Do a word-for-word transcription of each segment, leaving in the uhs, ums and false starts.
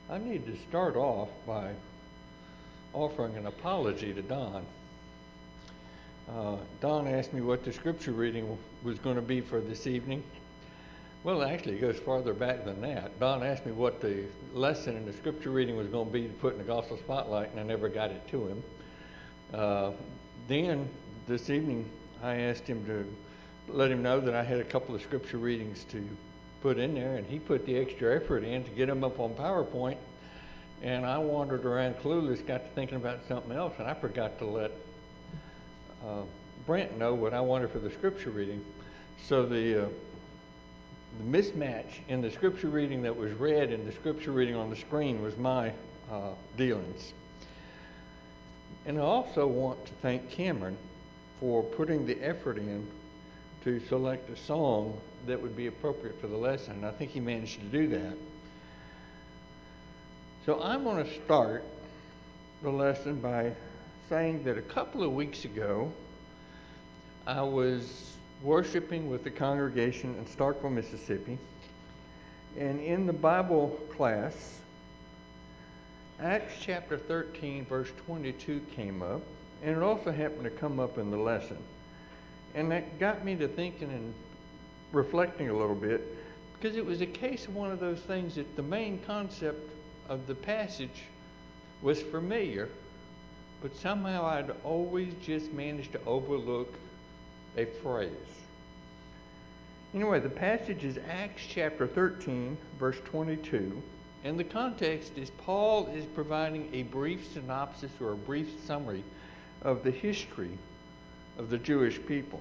I need to start off by offering an apology to Don. Uh, Don asked me what the scripture reading was going to be for this evening. Well, actually, it goes farther back than that. Don asked me what the lesson in the scripture reading was going to be to put in the gospel spotlight, and I never got it to him. Uh, then, this evening, I asked him to let him know that I had a couple of scripture readings to put in there, and he put the extra effort in to get them up on PowerPoint. And I wandered around clueless, got to thinking about something else, and I forgot to let uh, Brent know what I wanted for the scripture reading. So the, uh, the mismatch in the scripture reading that was read and the scripture reading on the screen was my uh, dealings. And I also want to thank Cameron for putting the effort in to select a song that would be appropriate for the lesson. I think he managed to do that. So I'm going to start the lesson by saying that a couple of weeks ago, I was worshiping with the congregation in Starkville, Mississippi, and in the Bible class, Acts chapter thirteen, verse twenty-two came up, and it also happened to come up in the lesson. And that got me to thinking and reflecting a little bit, because it was a case of one of those things that the main concept of the passage was familiar, but somehow I'd always just managed to overlook a phrase. Anyway, the passage is Acts chapter thirteen, verse twenty-two, and the context is Paul is providing a brief synopsis or a brief summary of the history of the Jewish people.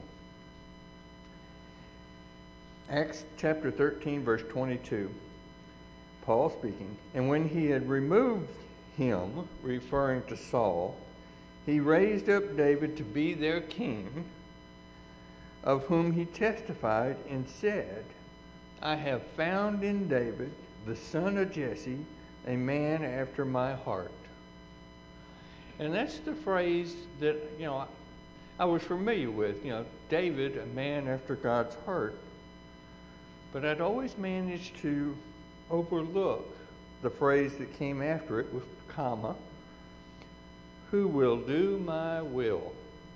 Acts chapter thirteen, verse twenty-two, Paul speaking, and when he had removed him, referring to Saul, he raised up David to be their king, of whom he testified and said, I have found in David, the son of Jesse, a man after my heart. And that's the phrase that, you know, I was familiar with, you know, David, a man after God's heart. But I'd always managed to overlook the phrase that came after it with comma, who will do my will.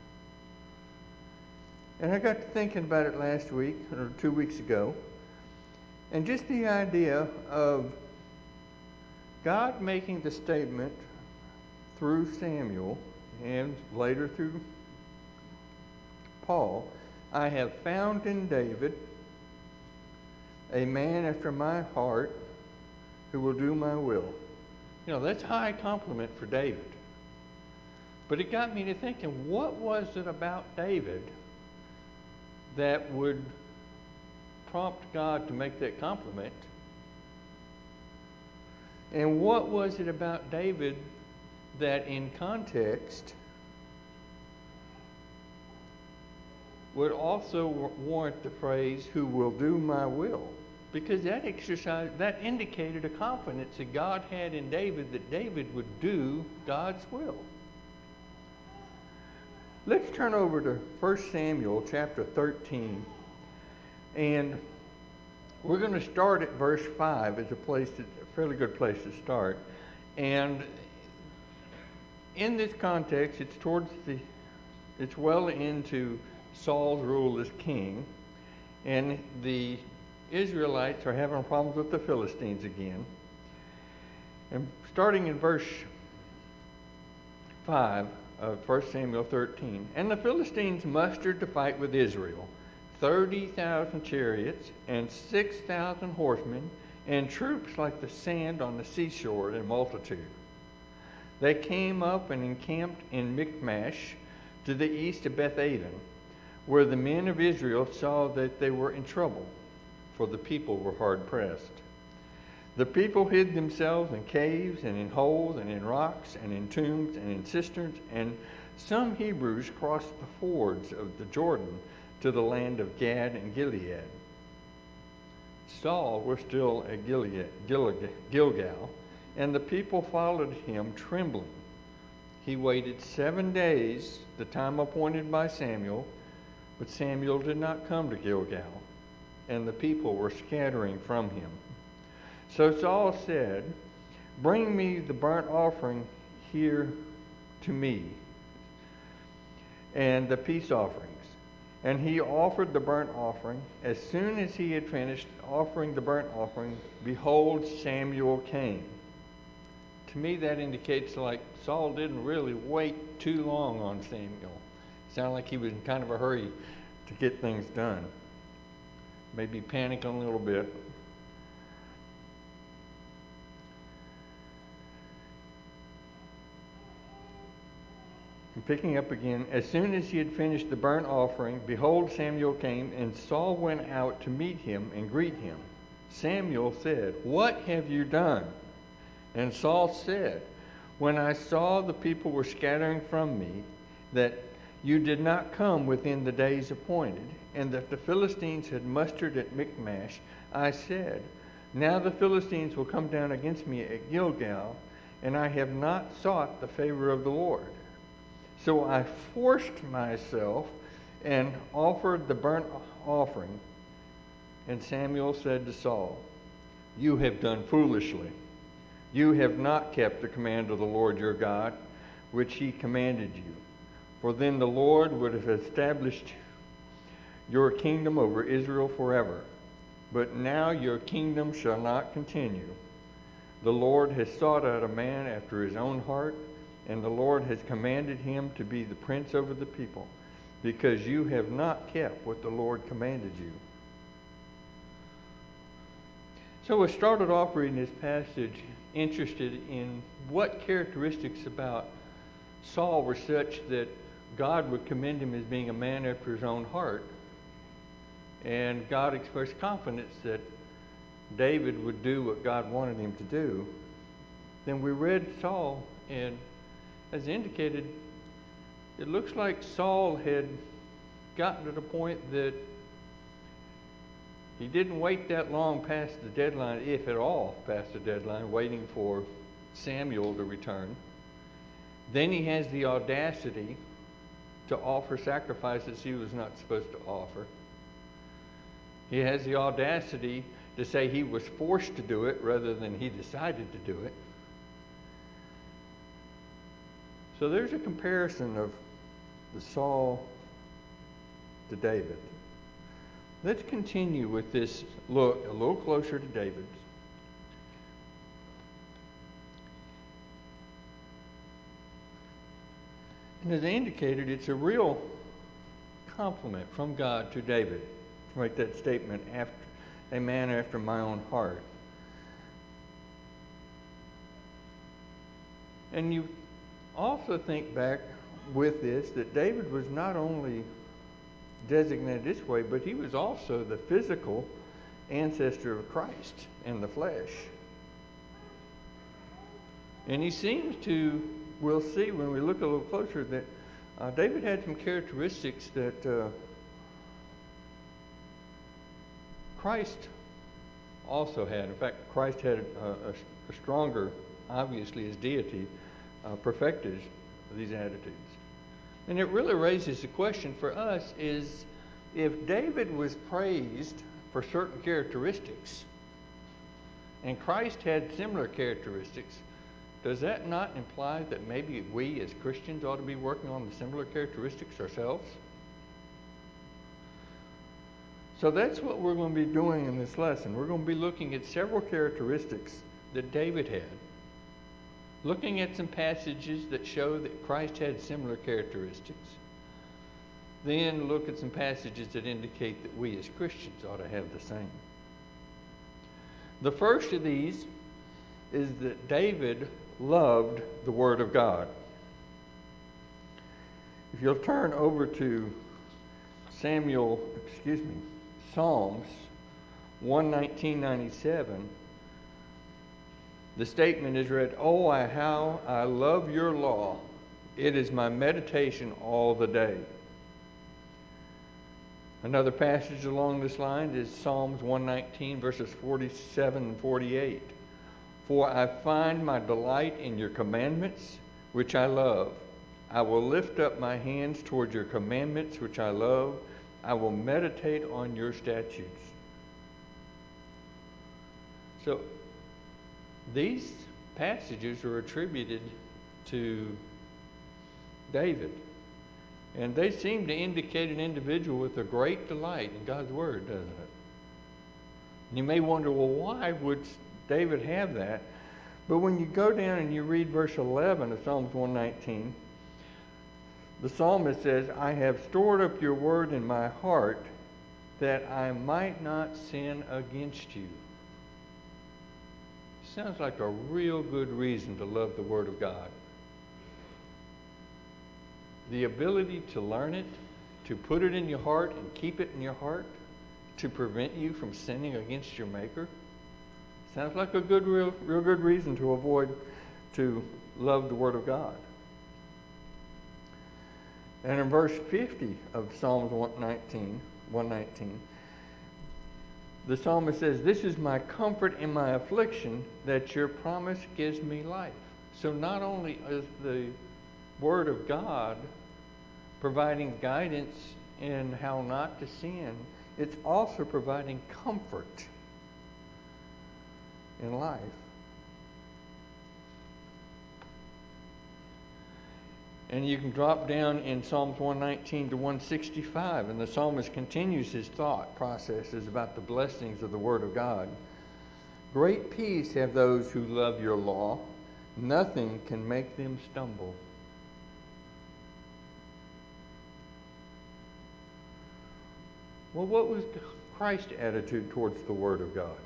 And I got to thinking about it last week, or two weeks ago, and just the idea of God making the statement through Samuel and later through Paul, I have found in David a man after my heart who will do my will. You know, that's high compliment for David. But it got me to thinking, what was it about David that would prompt God to make that compliment? And what was it about David that in context would also warrant the phrase, who will do my will? Because that exercise, that indicated a confidence that God had in David that David would do God's will. Let's turn over to First Samuel chapter thirteen, and we're going to start at verse five as a place, to, a fairly good place to start. And in this context, it's towards the, it's well into Saul's rule as king, and the Israelites are having problems with the Philistines again. And starting in verse five of First Samuel thirteen, and the Philistines mustered to fight with Israel, thirty thousand chariots and six thousand horsemen, and troops like the sand on the seashore in multitude. They came up and encamped in Michmash to the east of Beth-aven, where the men of Israel saw that they were in trouble, for the people were hard pressed. The people hid themselves in caves and in holes and in rocks and in tombs and in cisterns, and some Hebrews crossed the fords of the Jordan to the land of Gad and Gilead. Saul was still at Gilead, Gilgal, and the people followed him trembling. He waited seven days, the time appointed by Samuel, but Samuel did not come to Gilgal, and the people were scattering from him. So Saul said, bring me the burnt offering here to me, and the peace offerings. And he offered the burnt offering. As soon as he had finished offering the burnt offering, behold, Samuel came. To me, that indicates like Saul didn't really wait too long on Samuel. It sounded like he was in kind of a hurry to get things done. Maybe panicking a little bit. And picking up again, as soon as he had finished the burnt offering, behold, Samuel came, and Saul went out to meet him and greet him. Samuel said, "What have you done?" And Saul said, "When I saw the people were scattering from me, that you did not come within the days appointed, and that the Philistines had mustered at Michmash, I said, now the Philistines will come down against me at Gilgal, and I have not sought the favor of the Lord. So I forced myself and offered the burnt offering." And Samuel said to Saul, "You have done foolishly. You have not kept the command of the Lord your God, which he commanded you. For then the Lord would have established your kingdom over Israel forever. But now your kingdom shall not continue. The Lord has sought out a man after his own heart, and the Lord has commanded him to be the prince over the people, because you have not kept what the Lord commanded you." So we started off reading this passage interested in what characteristics about Saul were such that God would commend him as being a man after his own heart. And God expressed confidence that David would do what God wanted him to do. Then we read Saul, and as indicated, it looks like Saul had gotten to the point that he didn't wait that long past the deadline, if at all past the deadline, waiting for Samuel to return. Then he has the audacity to offer sacrifices he was not supposed to offer. He has the audacity to say he was forced to do it rather than he decided to do it. So there's a comparison of the Saul to David. Let's continue with this look a little closer to David. And as I indicated, it's a real compliment from God to David to make that statement, after a man after my own heart. And you also think back with this that David was not only designated this way, but he was also the physical ancestor of Christ in the flesh. And he seems to, we'll see when we look a little closer, that uh, David had some characteristics that uh, Christ also had. In fact, Christ had a, a, a stronger, obviously his deity, uh, perfected these attitudes. And it really raises the question for us is, if David was praised for certain characteristics, and Christ had similar characteristics, does that not imply that maybe we as Christians ought to be working on the similar characteristics ourselves? So that's what we're going to be doing in this lesson. We're going to be looking at several characteristics that David had, looking at some passages that show that Christ had similar characteristics, then look at some passages that indicate that we as Christians ought to have the same. The first of these is that David loved the Word of God. If you'll turn over to Samuel, excuse me, Psalms one nineteen ninety-seven, the statement is read, "Oh, I, how I love your law. It is my meditation all the day." Another passage along this line is Psalms one nineteen, verses forty-seven and forty-eight. "For I find my delight in your commandments, which I love. I will lift up my hands toward your commandments, which I love. I will meditate on your statutes." So these passages are attributed to David. And they seem to indicate an individual with a great delight in God's Word, doesn't it? And you may wonder, well, why would David have that? But when you go down and you read verse eleven of Psalms one nineteen, the psalmist says, I have stored up your word in my heart that I might not sin against you. Sounds like a real good reason to love the Word of God. The ability to learn it, to put it in your heart and keep it in your heart, to prevent you from sinning against your Maker. Sounds like a good, real, real good reason to avoid, to love the Word of God. And in verse fifty of Psalms one nineteen, one nineteen, the psalmist says, this is my comfort in my affliction, that your promise gives me life. So not only is the Word of God providing guidance in how not to sin, it's also providing comfort in life. And you can drop down in Psalms one nineteen to one sixty-five, and the psalmist continues his thought processes about the blessings of the Word of God. Great peace have those who love your law. Nothing can make them stumble. Well, what was Christ's attitude towards the Word of God?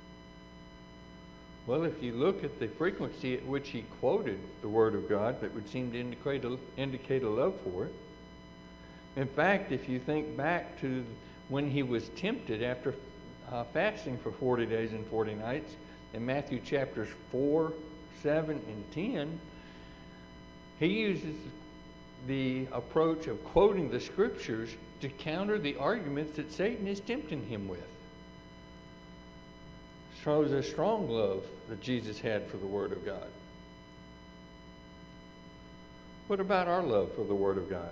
Well, if you look at the frequency at which he quoted the Word of God, that would seem to indicate a, indicate a love for it. In fact, if you think back to when he was tempted after uh, fasting for forty days and forty nights, in Matthew chapters four, seven, and ten, he uses the approach of quoting the Scriptures to counter the arguments that Satan is tempting him with. Shows a strong love that Jesus had for the Word of God. What about our love for the Word of God?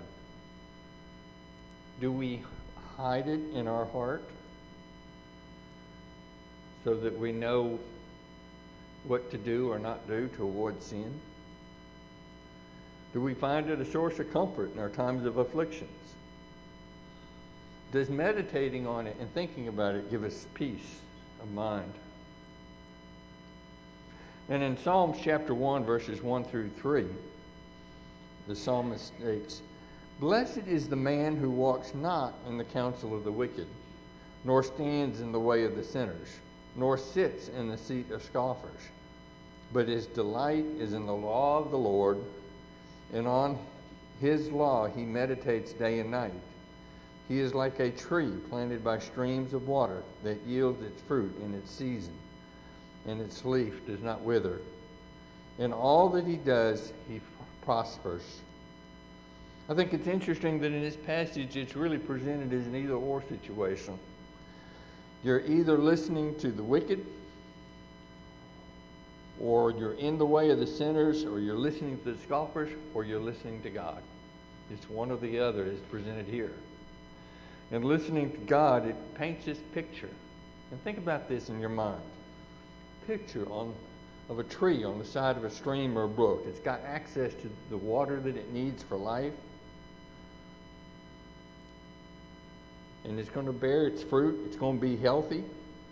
Do we hide it in our heart so that we know what to do or not do to avoid sin? Do we find it a source of comfort in our times of afflictions? Does meditating on it and thinking about it give us peace of mind? And in Psalms chapter one, verses one through three, the psalmist states, blessed is the man who walks not in the counsel of the wicked, nor stands in the way of the sinners, nor sits in the seat of scoffers. But his delight is in the law of the Lord, and on his law he meditates day and night. He is like a tree planted by streams of water that yields its fruit in its season, and its leaf does not wither. In all that he does, he prospers. I think it's interesting that in this passage it's really presented as an either-or situation. You're either listening to the wicked, or you're in the way of the sinners, or you're listening to the scoffers, or you're listening to God. It's one or the other is presented here. And listening to God, it paints this picture. And think about this in your mind. Picture on of a tree on the side of a stream or a brook. It's got access to the water that it needs for life. And it's going to bear its fruit. It's going to be healthy.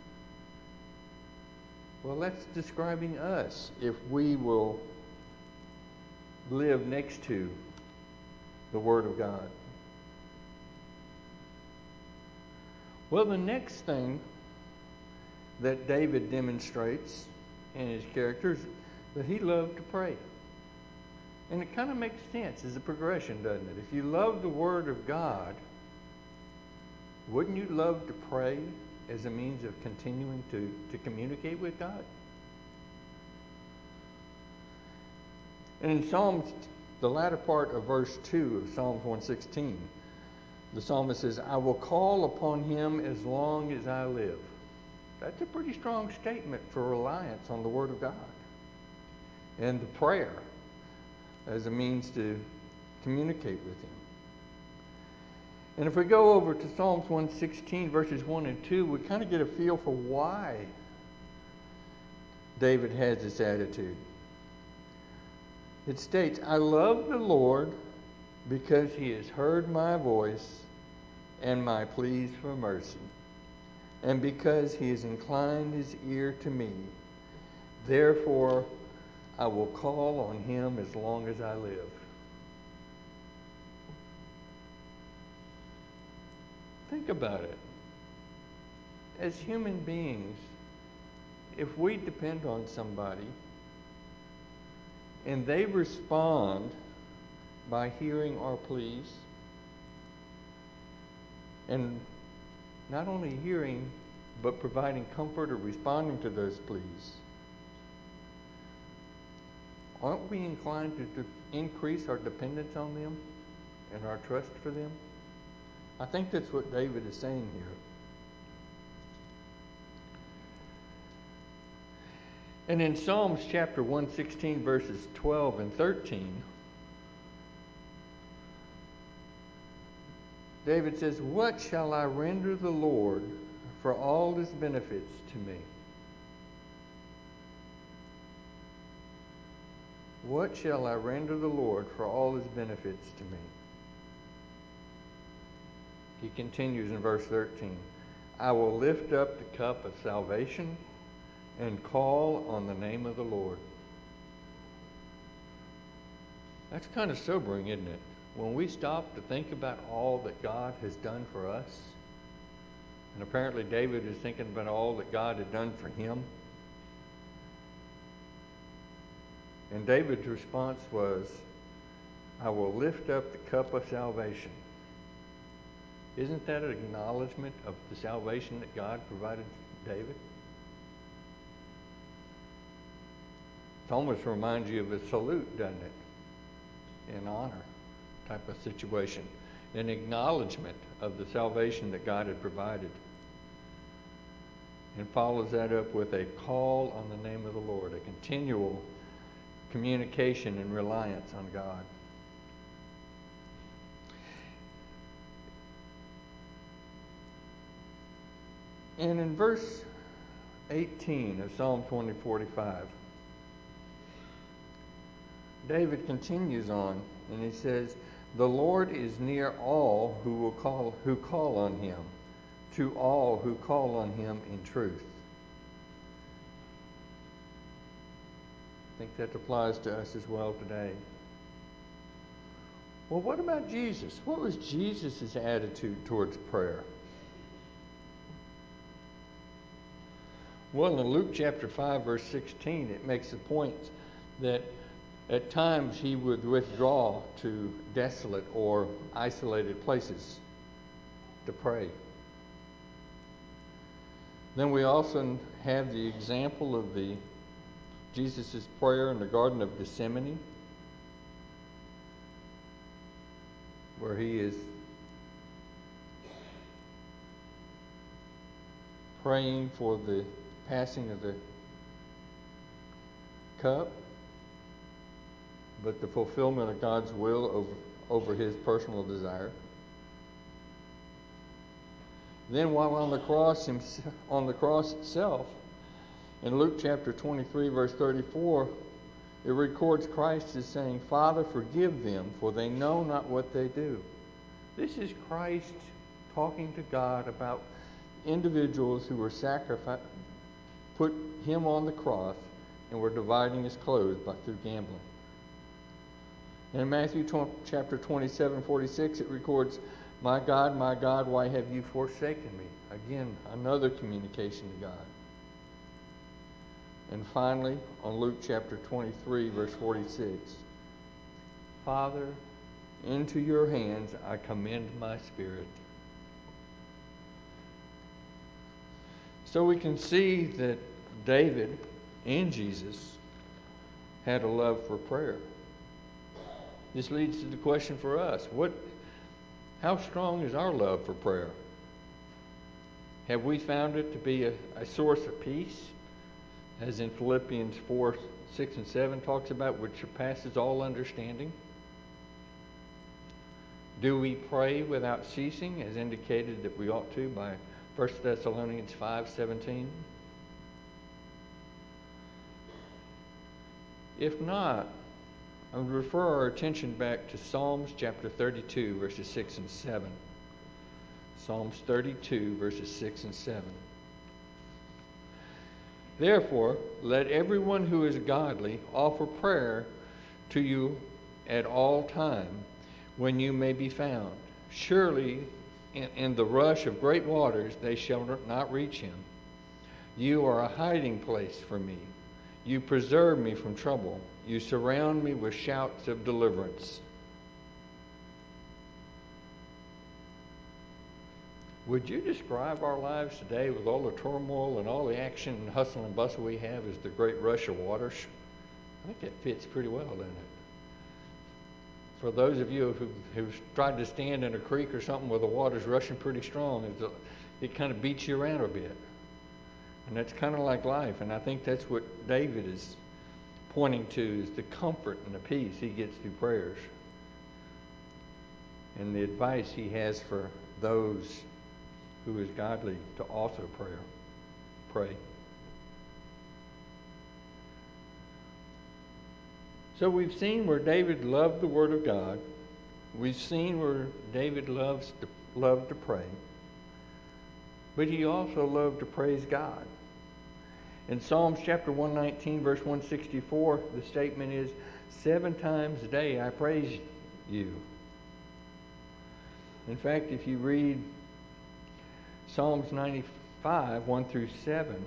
Well, that's describing us if we will live next to the Word of God. Well, the next thing that David demonstrates in his character is that he loved to pray. And it kind of makes sense as a progression, doesn't it? If you love the Word of God, wouldn't you love to pray as a means of continuing to, to communicate with God? And in Psalms, the latter part of verse two of Psalms one sixteen, the psalmist says, I will call upon him as long as I live. That's a pretty strong statement for reliance on the Word of God and the prayer as a means to communicate with him. And if we go over to Psalms one sixteen, verses one and two, we kind of get a feel for why David has this attitude. It states, I love the Lord because he has heard my voice and my pleas for mercy, and because he has inclined his ear to me. Therefore, I will call on him as long as I live. Think about it. As human beings, if we depend on somebody and they respond by hearing our pleas, and not only hearing, but providing comfort or responding to those pleas, aren't we inclined to, to increase our dependence on them and our trust for them? I think that's what David is saying here. And in Psalms chapter one sixteen, verses twelve and thirteen, David says, what shall I render the Lord for all his benefits to me? What shall I render the Lord for all his benefits to me? He continues in verse thirteen, I will lift up the cup of salvation and call on the name of the Lord. That's kind of sobering, isn't it? When we stop to think about all that God has done for us, and apparently David is thinking about all that God had done for him. And David's response was, I will lift up the cup of salvation. Isn't that an acknowledgement of the salvation that God provided David? It almost reminds you of a salute, doesn't it? In honor type of situation. An acknowledgement of the salvation that God had provided. And follows that up with a call on the name of the Lord, a continual communication and reliance on God. And in verse eighteen of Psalm twenty forty-five, David continues on and he says, the Lord is near all who will call who call on him, to all who call on him in truth. I think that applies to us as well today. Well, what about Jesus? What was Jesus' attitude towards prayer? Well, in Luke chapter five, verse sixteen, it makes the point that at times he would withdraw to desolate or isolated places to pray. Then we also have the example of the Jesus' prayer in the Garden of Gethsemane, where he is praying for the passing of the cup, but the fulfillment of God's will over, over his personal desire. Then while on the cross himself, on the cross itself, in Luke chapter twenty-three, verse thirty-four, it records Christ as saying, Father, forgive them, for they know not what they do. This is Christ talking to God about individuals who were sacrificed, put him on the cross, and were dividing his clothes by through gambling. And in Matthew chapter twenty-seven, forty-six, it records, my God, my God, why have you forsaken me? Again, another communication to God. And finally, on Luke chapter twenty-three, verse forty-six, Father, into your hands I commend my spirit. So we can see that David and Jesus had a love for prayer. This leads to the question for us, what, how strong is our love for prayer? Have we found it to be a, a source of peace, as in Philippians four, six, and seven talks about, which surpasses all understanding? Do we pray without ceasing, as indicated that we ought to by First Thessalonians five, seventeen? If not, I would refer our attention back to Psalms chapter thirty-two, verses six and seven. Psalms thirty-two, verses six and seven. Therefore, let everyone who is godly offer prayer to you at all time, when you may be found. Surely, in, in the rush of great waters, they shall not reach him. You are a hiding place for me. You preserve me from trouble. You surround me with shouts of deliverance. Would you describe our lives today with all the turmoil and all the action and hustle and bustle we have as the great rush of waters? I think that fits pretty well, doesn't it? For those of you who, who've tried to stand in a creek or something where the water's rushing pretty strong, it, it kind of beats you around a bit. And that's kind of like life. And I think that's what David is pointing to, is the comfort and the peace he gets through prayers. And the advice he has for those who is godly to also prayer, pray. So we've seen where David loved the Word of God. We've seen where David loves to, loved to pray. But he also loved to praise God. In Psalms chapter one nineteen, verse one sixty-four, the statement is, seven times a day I praise you. In fact, if you read Psalms ninety-five, one through seven.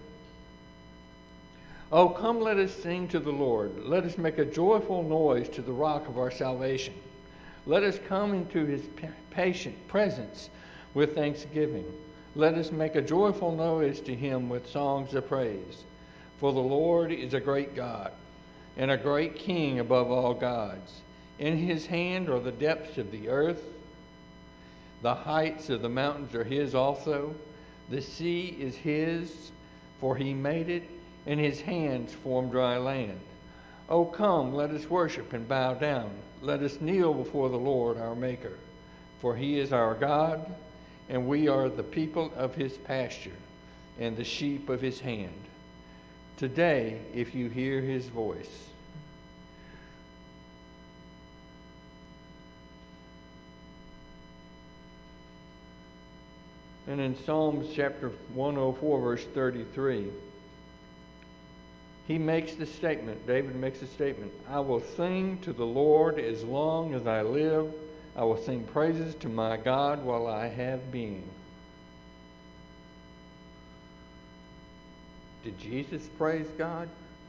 Oh, come, let us sing to the Lord. Let us make a joyful noise to the rock of our salvation. Let us come into his patient presence with thanksgiving. Let us make a joyful noise to him with songs of praise. For the Lord is a great God, and a great King above all gods. In his hand are the depths of the earth. The heights of the mountains are his also. The sea is his, for he made it, and his hands formed dry land. Oh, come, let us worship and bow down. Let us kneel before the Lord our Maker. For he is our God, and we are the people of his pasture, and the sheep of his hand. Today, if you hear his voice, and in Psalms chapter one oh four, verse thirty-three, he makes the statement, David makes the statement, I will sing to the Lord as long as I live. I will sing praises to my God while I have being. Did Jesus praise God?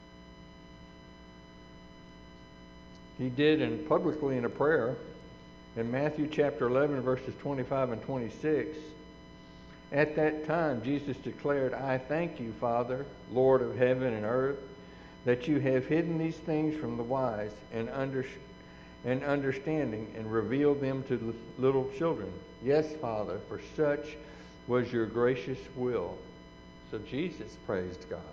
He did, and publicly in a prayer in Matthew chapter eleven, verses twenty-five and twenty-six. At that time, Jesus declared, I thank you, Father, Lord of heaven and earth, that you have hidden these things from the wise and, under, and understanding and revealed them to little children. Yes, Father, for such was your gracious will. So Jesus praised God.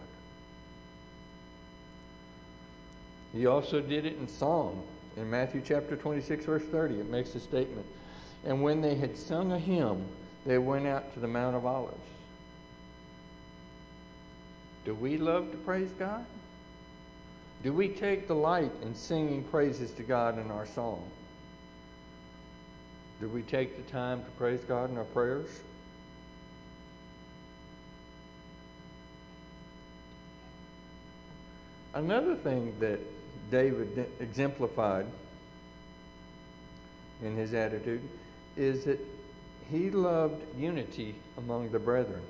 He also did it in song. In Matthew chapter twenty-six, verse thirty, it makes a statement. And when they had sung a hymn, they went out to the Mount of Olives. Do we love to praise God? Do we take delight in singing praises to God in our song? Do we take the time to praise God in our prayers? Another thing that David exemplified in his attitude is that he loved unity among the brethren.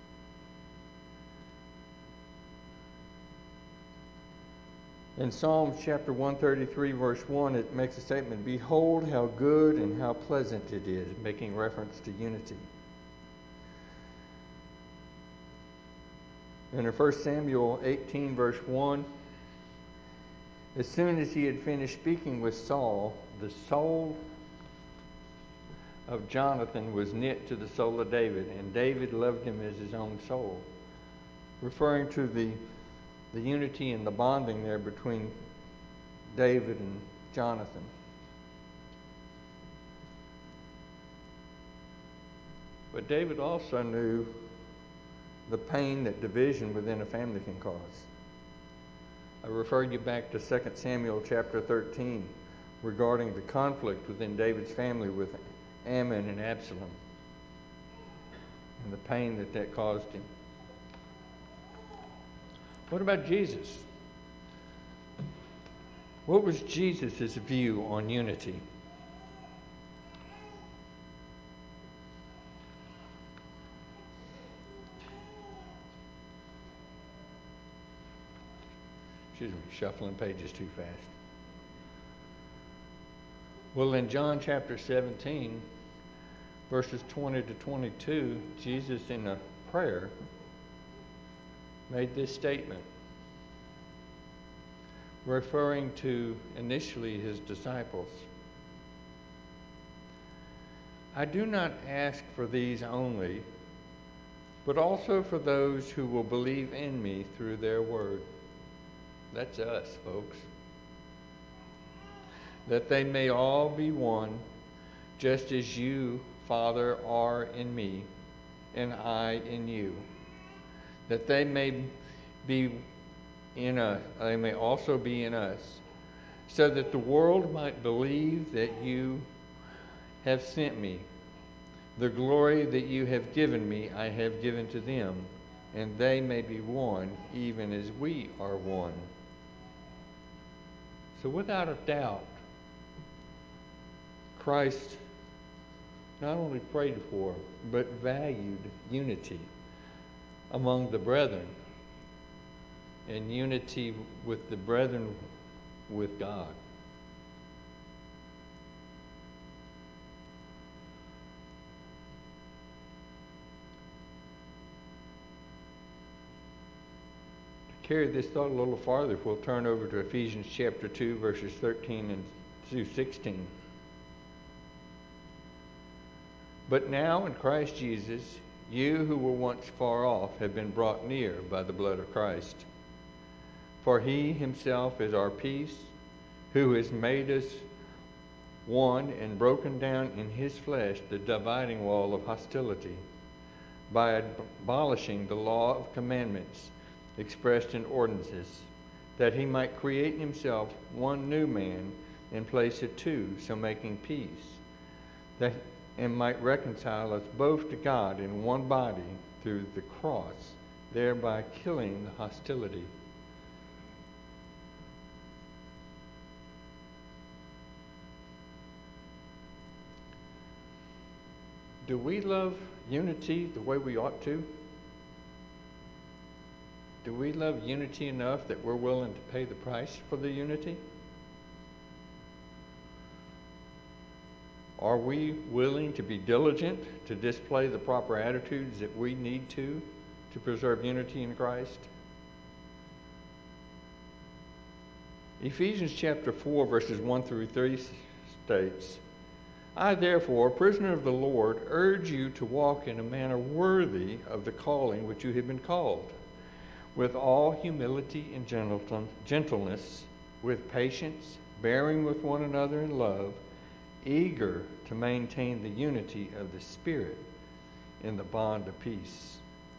In Psalms chapter one thirty-three, verse one, it makes a statement, behold how good and how pleasant it is, making reference to unity. And in First Samuel eighteen, verse one, as soon as he had finished speaking with Saul, the soul of Jonathan was knit to the soul of David, and David loved him as his own soul, referring to the, the unity and the bonding there between David and Jonathan. But David also knew the pain that division within a family can cause. I refer you back to Second Samuel chapter thirteen regarding the conflict within David's family with Ammon and Absalom and the pain that that caused him. What about Jesus? What was Jesus' view on unity? Excuse me, shuffling pages too fast. Well, in John chapter seventeen, verses twenty to twenty-two, Jesus in a prayer made this statement, referring to initially his disciples. I do not ask for these only, but also for those who will believe in me through their word. That's us, folks. That they may all be one, just as you, Father, are in me, and I in you. That they may be in us, they may also be in us, so that the world might believe that you have sent me. The glory that you have given me, I have given to them, and they may be one, even as we are one. So without a doubt, Christ not only prayed for, but valued unity among the brethren, and unity with the brethren with God. To carry this thought a little farther, if we'll turn over to Ephesians chapter two, verses thirteen and through sixteen. But now in Christ Jesus, you who were once far off have been brought near by the blood of Christ. For he himself is our peace, who has made us one and broken down in his flesh the dividing wall of hostility, by abolishing the law of commandments expressed in ordinances, that he might create in himself one new man in place of two, so making peace, that and might reconcile us both to God in one body through the cross, thereby killing the hostility. Do we love unity the way we ought to? Do we love unity enough that we're willing to pay the price for the unity? Are we willing to be diligent to display the proper attitudes that we need to to preserve unity in Christ? Ephesians chapter four, verses one through three states, I therefore, prisoner of the Lord, urge you to walk in a manner worthy of the calling which you have been called, with all humility and gentleness, with patience, bearing with one another in love, eager to maintain the unity of the Spirit in the bond of peace.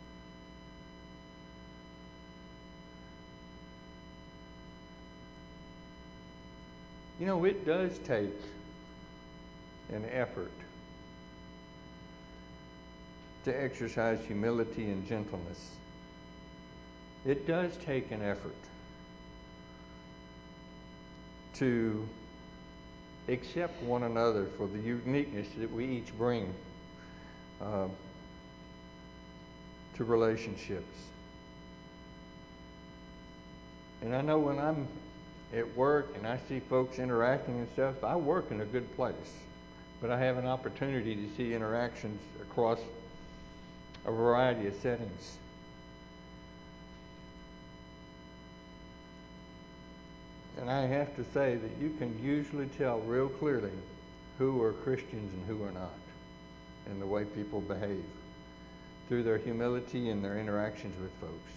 You know, it does take an effort to exercise humility and gentleness. It does take an effort to accept one another for the uniqueness that we each bring uh, to relationships. And I know when I'm at work and I see folks interacting and stuff, I work in a good place, but I have an opportunity to see interactions across a variety of settings. And I have to say that you can usually tell real clearly who are Christians and who are not, in the way people behave, through their humility and their interactions with folks.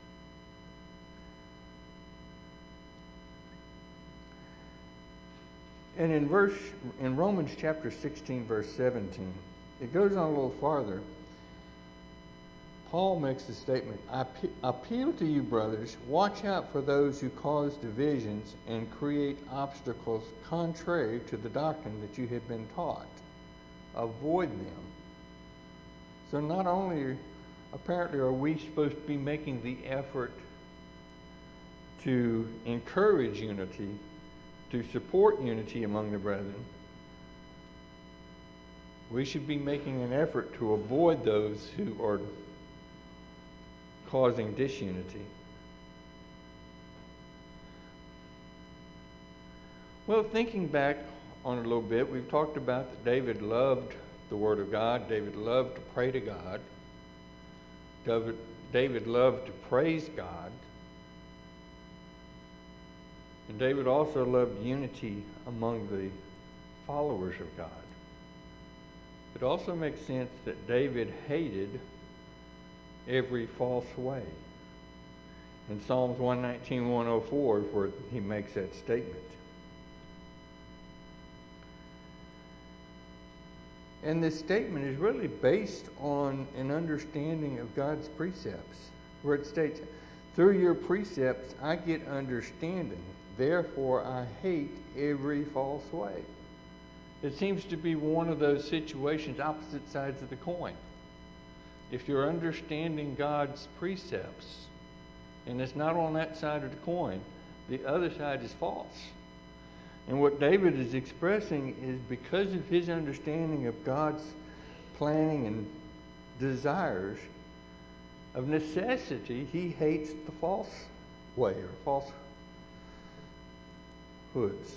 And in verse in Romans chapter sixteen, verse seventeen, it goes on a little farther. Paul makes the statement, I pe- appeal to you, brothers, watch out for those who cause divisions and create obstacles contrary to the doctrine that you have been taught. Avoid them. So not only, apparently, are we supposed to be making the effort to encourage unity, to support unity among the brethren, we should be making an effort to avoid those who are causing disunity. Well, thinking back on it a little bit, we've talked about that David loved the Word of God. David loved to pray to God. David, David loved to praise God. And David also loved unity among the followers of God. It also makes sense that David hated every false way. In Psalms one nineteen, one oh four is where he makes that statement. And this statement is really based on an understanding of God's precepts, where it states, through your precepts I get understanding, therefore I hate every false way. It seems to be one of those situations, opposite sides of the coin. If you're understanding God's precepts, and it's not on that side of the coin, the other side is false. And what David is expressing is because of his understanding of God's planning and desires, of necessity, he hates the false way or falsehoods.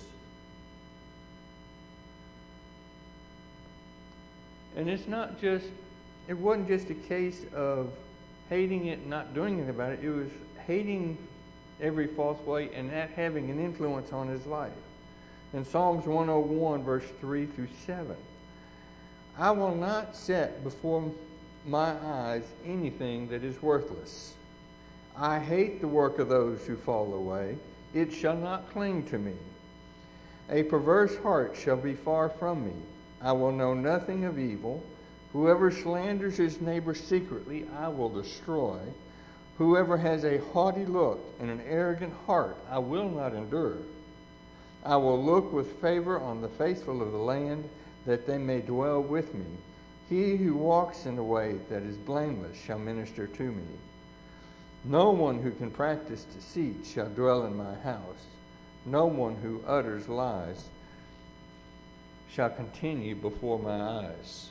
And it's not just, it wasn't just a case of hating it and not doing anything about it. It was hating every false way and that having an influence on his life. In Psalms one oh one, verse three through seven, I will not set before my eyes anything that is worthless. I hate the work of those who fall away. It shall not cling to me. A perverse heart shall be far from me. I will know nothing of evil. Whoever slanders his neighbor secretly, I will destroy. Whoever has a haughty look and an arrogant heart, I will not endure. I will look with favor on the faithful of the land, that they may dwell with me. He who walks in a way that is blameless shall minister to me. No one who can practice deceit shall dwell in my house. No one who utters lies shall continue before my eyes.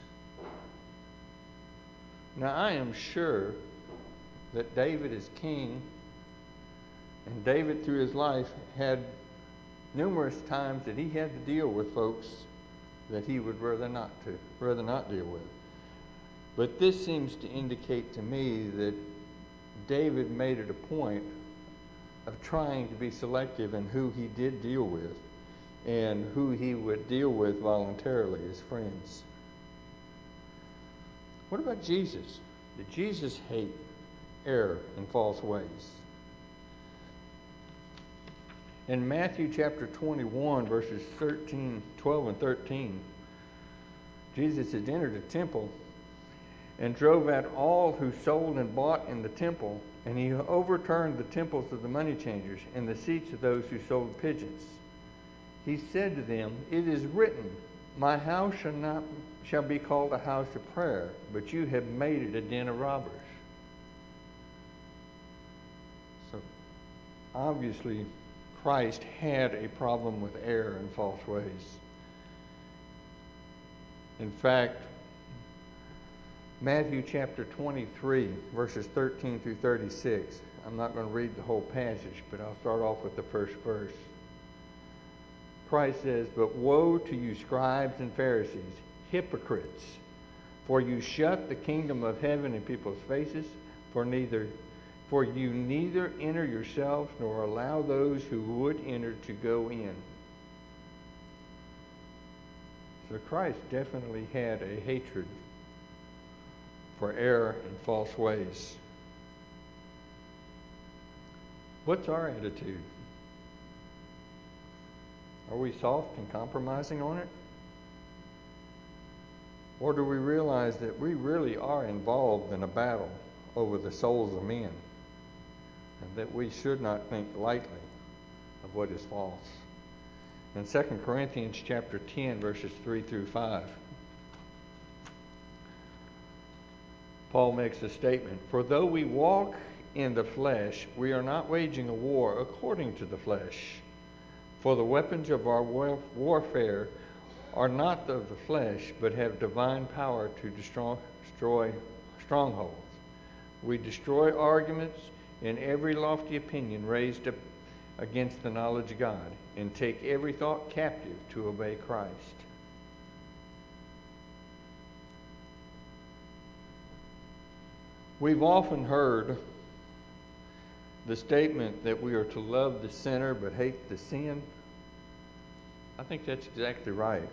Now I am sure that David is king, and David through his life had numerous times that he had to deal with folks that he would rather not to, rather not deal with. But this seems to indicate to me that David made it a point of trying to be selective in who he did deal with and who he would deal with voluntarily as friends. What about Jesus? Did Jesus hate error and false ways? In Matthew chapter twenty-one, verses thirteen, twelve and thirteen, Jesus had entered a temple and drove out all who sold and bought in the temple, and he overturned the temples of the money changers and the seats of those who sold pigeons. He said to them, it is written, my house shall not shall be called a house of prayer, but you have made it a den of robbers. So obviously Christ had a problem with error and false ways. In fact, Matthew chapter twenty-three, verses thirteen through thirty-six. I'm not going to read the whole passage, but I'll start off with the first verse. Christ says, but woe to you scribes and Pharisees, hypocrites, for you shut the kingdom of heaven in people's faces, for neither for you neither enter yourselves nor allow those who would enter to go in. So Christ definitely had a hatred for error and false ways. What's our attitude? Are we soft and compromising on it? Or do we realize that we really are involved in a battle over the souls of men, and that we should not think lightly of what is false. In Second Corinthians chapter ten, verses three through five, Paul makes a statement, "For though we walk in the flesh, we are not waging a war according to the flesh. For the weapons of our warfare are not of the flesh, but have divine power to destroy strongholds. We destroy arguments and every lofty opinion raised up against the knowledge of God, and take every thought captive to obey Christ." We've often heard the statement that we are to love the sinner but hate the sin. I think that's exactly right.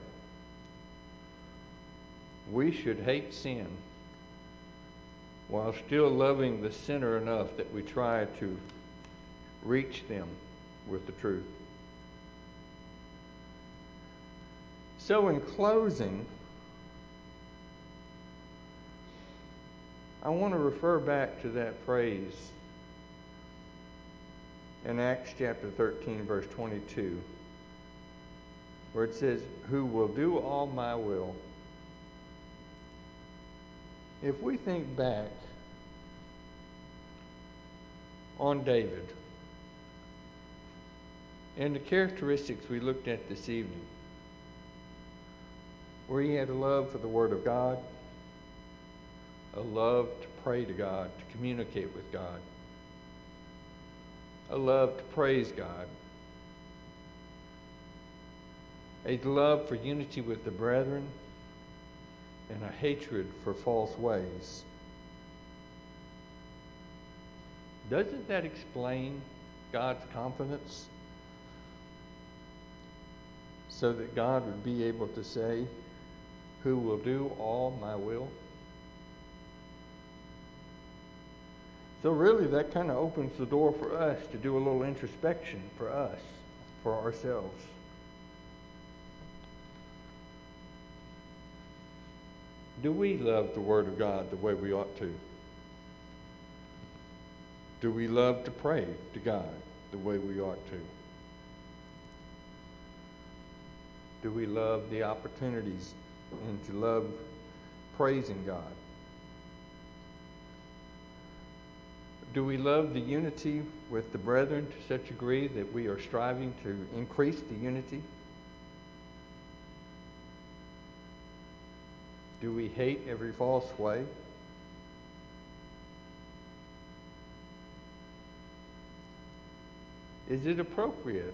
We should hate sin while still loving the sinner enough that we try to reach them with the truth. So in closing, I want to refer back to that phrase in Acts chapter thirteen, verse twenty-two, where it says, "Who will do all my will." If we think back on David and the characteristics we looked at this evening, where he had a love for the Word of God, a love to pray to God, to communicate with God, a love to praise God, a love for unity with the brethren, and a hatred for false ways. Doesn't that explain God's confidence? So that God would be able to say, "Who will do all my will?" So really that kind of opens the door for us to do a little introspection for us, for ourselves. Do we love the Word of God the way we ought to? Do we love to pray to God the way we ought to? Do we love the opportunities and to love praising God? Do we love the unity with the brethren to such a degree that we are striving to increase the unity? Do we hate every false way? Is it appropriate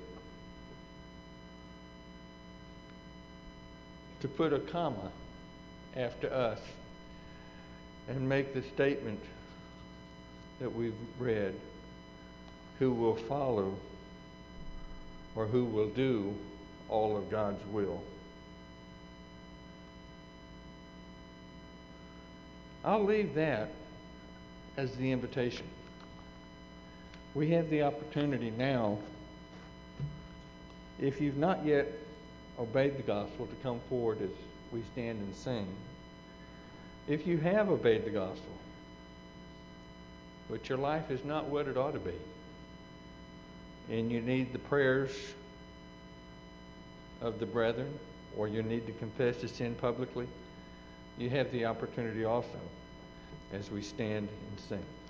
to put a comma after us and make the statement that we've read, "Who will follow or who will do all of God's will"? I'll leave that as the invitation. We have the opportunity now, if you've not yet obeyed the gospel, to come forward as we stand and sing. If you have obeyed the gospel, but your life is not what it ought to be, and you need the prayers of the brethren, or you need to confess the sin publicly, you have the opportunity also as we stand and sing.